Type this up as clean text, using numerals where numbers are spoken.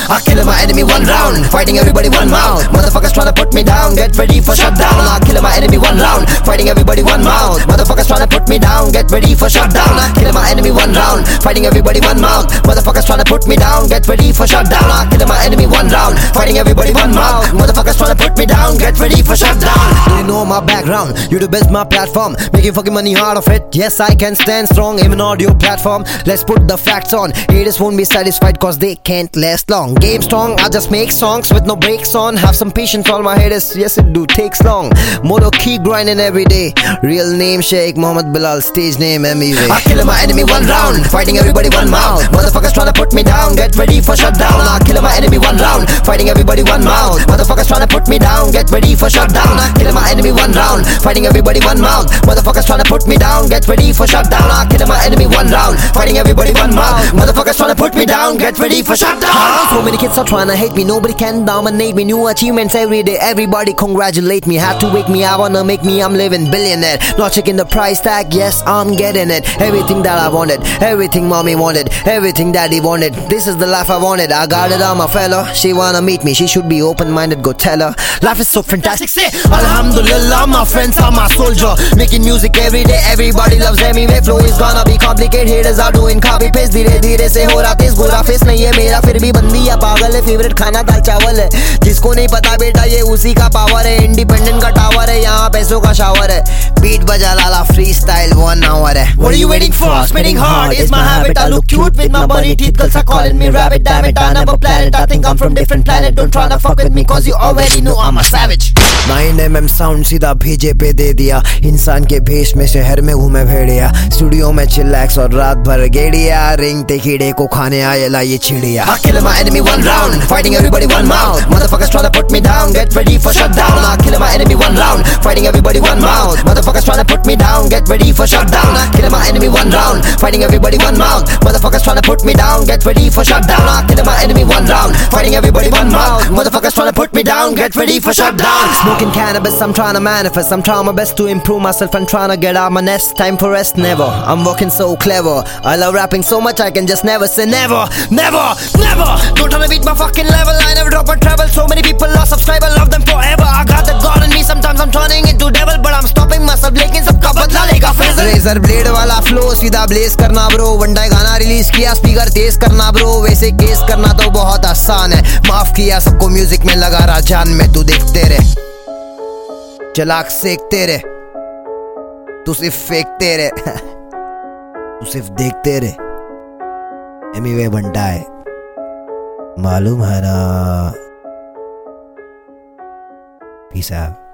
I kill my enemy one round, fighting everybody one mouth. Motherfuckers tryna put me down, get ready for shutdown. I kill my enemy one round, fighting everybody one mouth. Motherfuckers tryna put me down, get ready for shutdown. I kill my enemy one round, fighting everybody one mouth. Motherfuckers tryna put me down, get ready for shutdown. I kill my enemy one round, fighting everybody one mouth. Motherfuckers tryna put me down, get ready for shutdown. You know my background, YouTube is my platform, making fucking money out of it. Yes, I can stand strong, even audio platform. Let's put the facts on. Haters won't be satisfied cause they can't last long. Game strong, I just make songs with no breaks on. Have some patience, all my haters, yes it do takes long. Moto keep grinding every day. Real name Sheikh Mohammed Bilal, stage name MEV. I kill my enemy one round, fighting everybody one mouth. Motherfuckers tryna put me down, get ready for shutdown. I kill my enemy one round, fighting everybody one mouth. Motherfuckers tryna put me down, get ready for shutdown. I kill my enemy one round, fighting everybody one mouth. Motherfuckers tryna put me down, get ready for shutdown. I kill my enemy one round, fighting everybody one mouth. Motherfuckers tryna put me down, get ready for shutdown. So many kids are tryna hate me, nobody can dominate me. New achievements every day, everybody congratulate me. Have to wake me, I wanna make me, I'm living billionaire. Not checking the price tag, yes I'm getting it. Everything that I wanted, everything mommy wanted, everything daddy wanted. This is the life I wanted, I got it on my fella. She wanna meet me, she should be open-minded, go tell her. Life is so fantastic, say Alhamdulillah, my friends are my soldier. Making music every day, everybody loves anyway. Flow is gonna be complicated, haters are doing copy paste. धीरे धीरे से हो रहा तेज, गोरा face नहीं है मेरा फिर भी बंदी है पागल है। फेवरेट खाना दाल चावल है, जिसको नहीं पता बेटा ये उसी का पावर है। इंडिपेंडेंट का टावर है, यहाँ पैसों का शावर है। बीट बजा लाला फ्री स्टाइल 1 hour है। What are you waiting for? Spinning hard is my habit. I look cute with my bunny teeth, girls are calling me rabbit. Damn it, I never planned it. I think I'm from different planet. Don't tryna fuck with me cause you already know I'm a savage. 9mm sound सीधा भेजे पे दे दिया। इंसान के भेष में शहर में घूमे भेड़िया। स्टूडियो में चिल्लैक्स और रात भर गेड़िया। रिंगते कीड़े को खाने आए ला ये चिड़िया। I kill my enemy one round, fighting everybody one mouth. Motherfuckers tryna put me down, get ready for shutdown. I kill my enemy one round, fighting everybody one mouth. Motherfuckers tryna put me down, get ready for shutdown. I kill my enemy one round, fighting everybody one mouth. Motherfuckers tryna put me down, get ready for shutdown. I kill my enemy one round, fighting everybody one mouth. Motherfuckers tryna put me down, get ready for shutdown. Smoking cannabis, I'm tryna manifest. I'm trying my best to improve myself and tryna get out my nest. Time for rest, never. I'm working so clever. I love rapping so much I can just never say never, never, never. Don't tryna beat my fucking level. I never drop or travel. So many people lost subscribe, I love them forever. I got that God in me. Sometimes I'm turning into devil, but I'm stopping myself. लेकिन सबका बदला लेगा फेजर। Razor blade वाला flow सीधा bless करना bro. One day गाना release किया, स्पीकर तेज करना ब्रो। वैसे केस करना तो बहुत आसान है। माफ किया सबको, म्यूजिक में लगा रहा जान में। तू देखते रहे, चलाक सेकते रहे, तू सिर्फ फेंकते रहे। तू सिर्फ देखते रहे। एमिवे बंटा है, मालूम है ना। Peace out.